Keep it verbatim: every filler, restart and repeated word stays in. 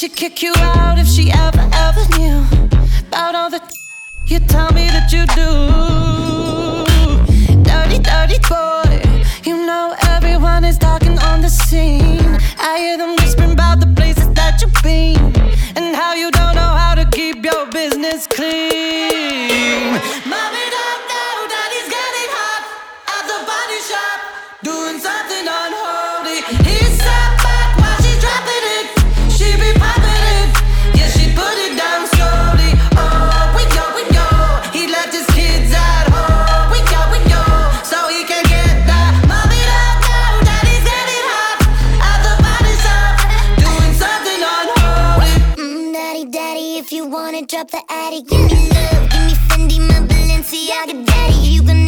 she'd kick you out if she ever, ever knew about all the you tell me that you do. Dirty, dirty boy, you know everyone is talking on the scene. I hear them whispering about the places that you've been and how you don't know how to keep your business clean. Mommy don't know daddy's getting hot at the body shop, doing something unholy. He's sat back while she's dropping it. She be popping it, yeah, she put it down slowly. Oh, we go, we go. He left his kids at home. We go, we go, so he can get that. Mommy don't know daddy's getting hot at the body shop, doing something unholy. Mm, daddy, daddy, if you wanna drop the attic, give me love, give me Fendi, my Balenciaga, daddy, you can